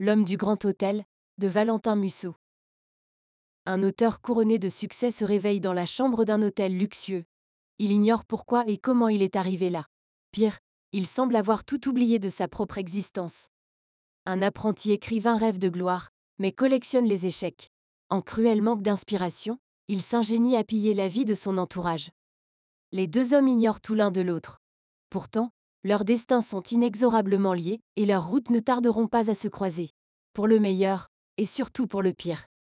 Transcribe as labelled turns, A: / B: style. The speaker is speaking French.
A: L'homme du Grand Hôtel, de Valentin Musso. Un auteur couronné de succès se réveille dans la chambre d'un hôtel luxueux. Il ignore pourquoi et comment il est arrivé là. Pire, il semble avoir tout oublié de sa propre existence. Un apprenti écrivain rêve de gloire, mais collectionne les échecs. En cruel manque d'inspiration, il s'ingénie à piller la vie de son entourage. Les deux hommes ignorent tout l'un de l'autre. Pourtant, leurs destins sont inexorablement liés et leurs routes ne tarderont pas à se croiser. Pour le meilleur, et surtout pour le pire.